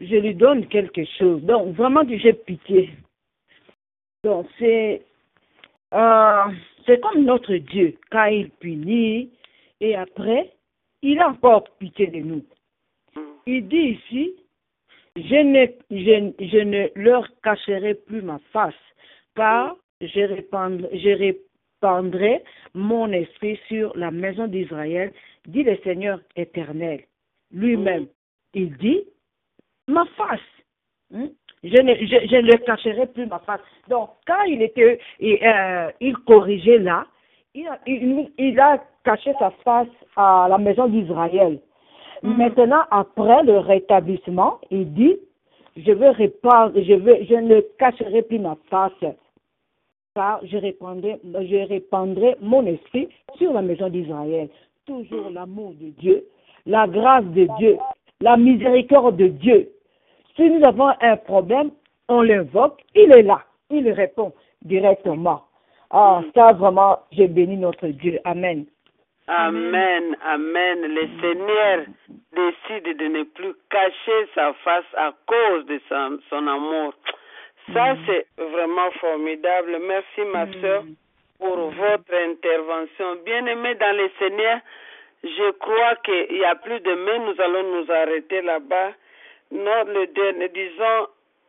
je lui donne quelque chose. Donc, vraiment, j'ai pitié. Donc, c'est euh, c'est comme notre Dieu, quand il punit, et après, il a encore pitié de nous. Il dit ici, je ne, je, je ne leur cacherai plus ma face, car je répandrai, je répandrai mon esprit sur la maison d'Israël, dit le Seigneur éternel. Lui-même, il dit, ma face. Hein? Je ne, je, je ne cacherai plus ma face. Donc, quand il était, il, euh, il corrigeait là, il a, il, il a caché sa face à la maison d'Israël. Mm-hmm. Maintenant, après le rétablissement, il dit, je veux répandre, je veux, je ne cacherai plus ma face, car je répandrai, je répandrai mon esprit sur la maison d'Israël. Toujours l'amour de Dieu, la grâce de Dieu, la miséricorde de Dieu. Si nous avons un problème, on l'invoque, il est là, il répond directement. Ah, ça vraiment, j'ai béni notre Dieu. Amen. Amen, amen. Le Seigneur décide de ne plus cacher sa face à cause de son, son amour. Ça, c'est vraiment formidable. Merci, ma soeur, pour votre intervention. Bien-aimés dans le Seigneur, je crois qu'il y a plus de mai, nous allons nous arrêter là-bas. Non, le dernier, disons,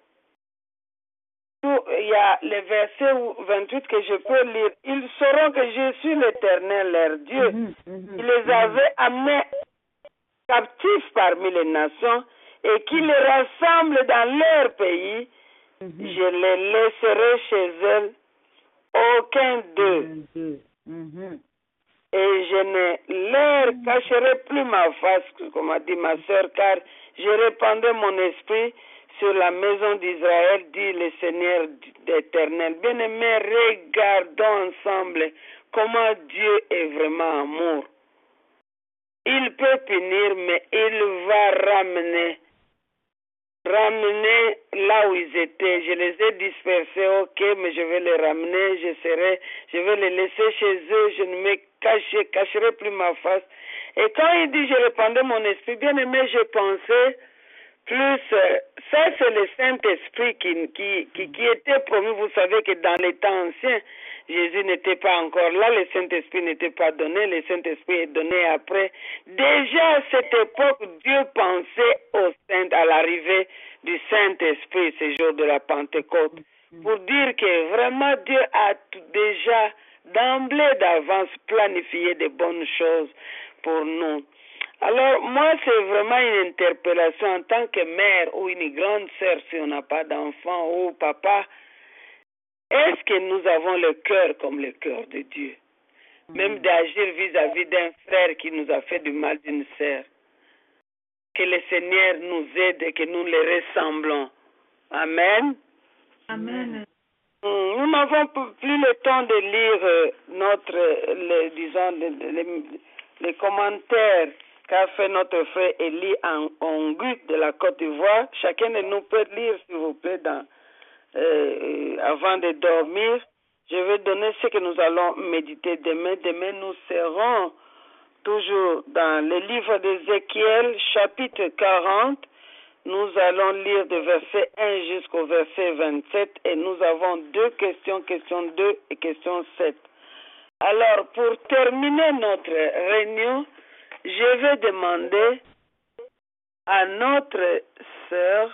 il y a le verset vingt-huit que je peux lire. Ils sauront que je suis l'Éternel, leur Dieu. Mm-hmm, mm-hmm, il les avait amenés captifs parmi les nations et qui les rassemble dans leur pays. Mm-hmm. Je les laisserai chez eux, aucun d'eux. Mm-hmm. Et je ne leur cacherai plus ma face, comme a dit ma soeur, car je répandrai mon esprit sur la maison d'Israël, dit le Seigneur d'Éternel. Bien-aimés, regardons ensemble comment Dieu est vraiment amour. Il peut punir, mais il va ramener, ramener là où ils étaient. Je les ai dispersés, ok, mais je vais les ramener, je serai, je vais les laisser chez eux, je ne me cacherai, cacherai plus ma face. Et quand il dit je répandrai mon esprit, bien aimé, je pensais plus, euh, ça c'est le Saint-Esprit qui, qui, qui, qui était promis. Vous savez que dans les temps anciens, Jésus n'était pas encore là, le Saint-Esprit n'était pas donné, le Saint-Esprit est donné après. Déjà à cette époque, Dieu pensait au Saint, à l'arrivée du Saint-Esprit, ce jour de la Pentecôte, pour dire que vraiment Dieu a déjà d'emblée d'avance planifié de bonnes choses pour nous. Alors, moi, c'est vraiment une interpellation en tant que mère ou une grande sœur, si on n'a pas d'enfant, ou papa. Est-ce que nous avons le cœur comme le cœur de Dieu? Même d'agir vis-à-vis d'un frère qui nous a fait du mal, d'une sœur. Que le Seigneur nous aide et que nous les ressemblons. Amen. Amen. Nous n'avons plus le temps de lire notre, les, disons, les, les, les commentaires qu'a fait notre frère Élie en Ongu de la Côte d'Ivoire. Chacun de nous peut lire, s'il vous plaît, dans, euh, avant de dormir. Je vais donner ce que nous allons méditer demain. Demain, nous serons toujours dans le livre d'Ézéchiel, chapitre quarante. Nous allons lire de verset un jusqu'au verset vingt-sept et nous avons deux questions, question deux et question sept. Alors, pour terminer notre réunion, je vais demander à notre sœur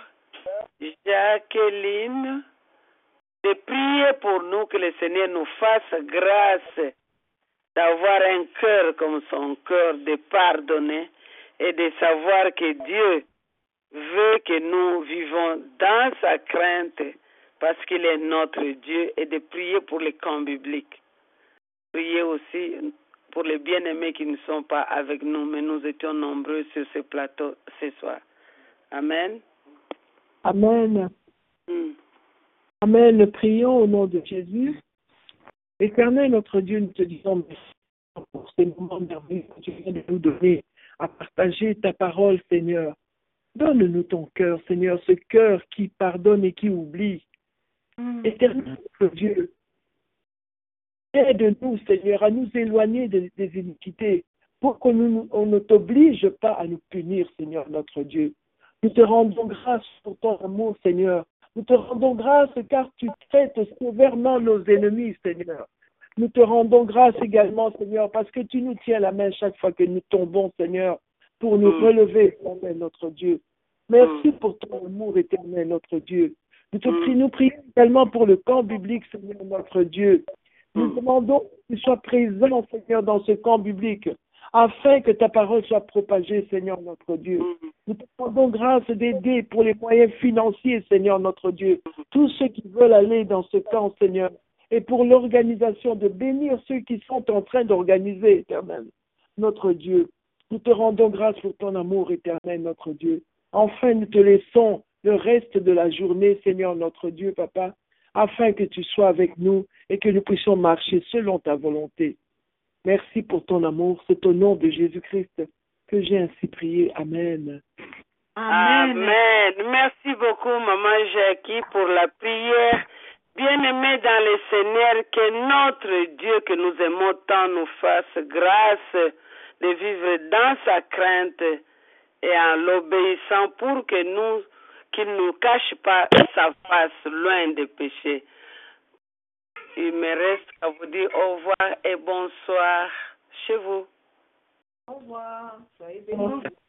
Jacqueline de prier pour nous, que le Seigneur nous fasse grâce d'avoir un cœur comme son cœur, de pardonner et de savoir que Dieu veut que nous vivons dans sa crainte parce qu'il est notre Dieu, et de prier pour les camps bibliques. Prier aussi pour les bien-aimés qui ne sont pas avec nous, mais nous étions nombreux sur ce plateau ce soir. Amen. Amen. Mm. Amen. Prions au nom de Jésus. Éternel notre Dieu, nous te disons merci pour ces moments merveilleux que tu viens de nous donner à partager ta parole, Seigneur. Donne-nous ton cœur, Seigneur, ce cœur qui pardonne et qui oublie. Mm. Éternel notre Dieu, aide-nous, Seigneur, à nous éloigner des, des iniquités pour qu'on nous, on ne t'oblige pas à nous punir, Seigneur notre Dieu. Nous te rendons grâce pour ton amour, Seigneur. Nous te rendons grâce car tu traites sévèrement nos ennemis, Seigneur. Nous te rendons grâce également, Seigneur, parce que tu nous tiens la main chaque fois que nous tombons, Seigneur, pour nous Mm. relever, éternel notre Dieu. Merci Mm. pour ton amour, éternel notre Dieu. Nous te Mm. prions, nous prions également pour le camp biblique, Seigneur notre Dieu. Nous Mm. demandons que tu sois présent, Seigneur, dans ce camp biblique, afin que ta parole soit propagée, Seigneur notre Dieu. Mm. Nous te demandons grâce d'aider pour les moyens financiers, Seigneur notre Dieu. Tous ceux qui veulent aller dans ce camp, Seigneur, et pour l'organisation, de bénir ceux qui sont en train d'organiser, éternel, notre Dieu. Nous te rendons grâce pour ton amour, éternel, notre Dieu. Enfin, nous te laissons le reste de la journée, Seigneur, notre Dieu, Papa, afin que tu sois avec nous et que nous puissions marcher selon ta volonté. Merci pour ton amour. C'est au nom de Jésus-Christ que j'ai ainsi prié. Amen. Amen. Amen. Merci beaucoup, Maman Jackie, pour la prière. Bien-aimés dans le Seigneur, que notre Dieu que nous aimons tant nous fasse grâce de vivre dans sa crainte et en l'obéissant pour que nous, qu'il ne nous cache pas sa face loin des péchés. Il me reste à vous dire au revoir et bonsoir chez vous. Au revoir. Soyez bénis.